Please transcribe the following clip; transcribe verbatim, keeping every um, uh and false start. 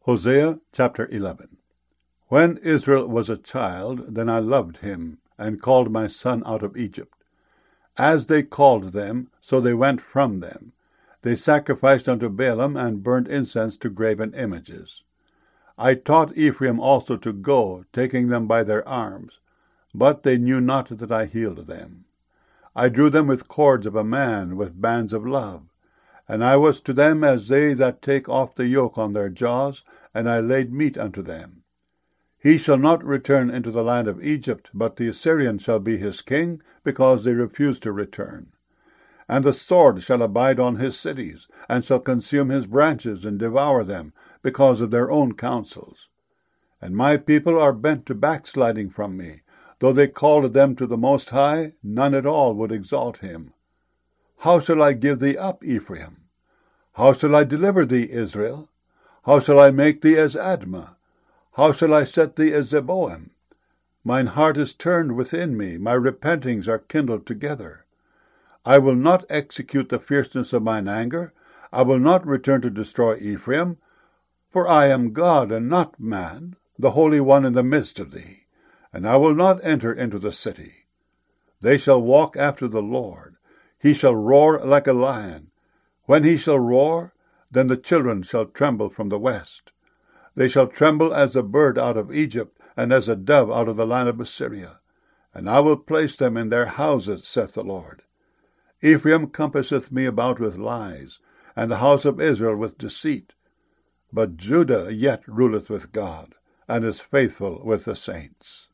Hosea chapter eleven. When Israel was a child, then I loved him, and called my son out of Egypt. As they called them, so they went from them. They sacrificed unto Baalim, and burnt incense to graven images. I taught Ephraim also to go, taking them by their arms. But they knew not that I healed them. I drew them with cords of a man, with bands of love. And I was to them as they that take off the yoke on their jaws, and I laid meat unto them. He shall not return into the land of Egypt, but the Assyrian shall be his king, because they refuse to return. And the sword shall abide on his cities, and shall consume his branches, and devour them, because of their own counsels. And my people are bent to backsliding from me. Though they called them to the Most High, none at all would exalt him. How shall I give thee up, Ephraim? How shall I deliver thee, Israel? How shall I make thee as Admah? How shall I set thee as Zeboim? Mine heart is turned within me, my repentings are kindled together. I will not execute the fierceness of mine anger, I will not return to destroy Ephraim, for I am God and not man, the Holy One in the midst of thee, and I will not enter into the city. They shall walk after the Lord. He shall roar like a lion. When he shall roar, then the children shall tremble from the west. They shall tremble as a bird out of Egypt, and as a dove out of the land of Assyria. And I will place them in their houses, saith the Lord. Ephraim compasseth me about with lies, and the house of Israel with deceit. But Judah yet ruleth with God, and is faithful with the saints.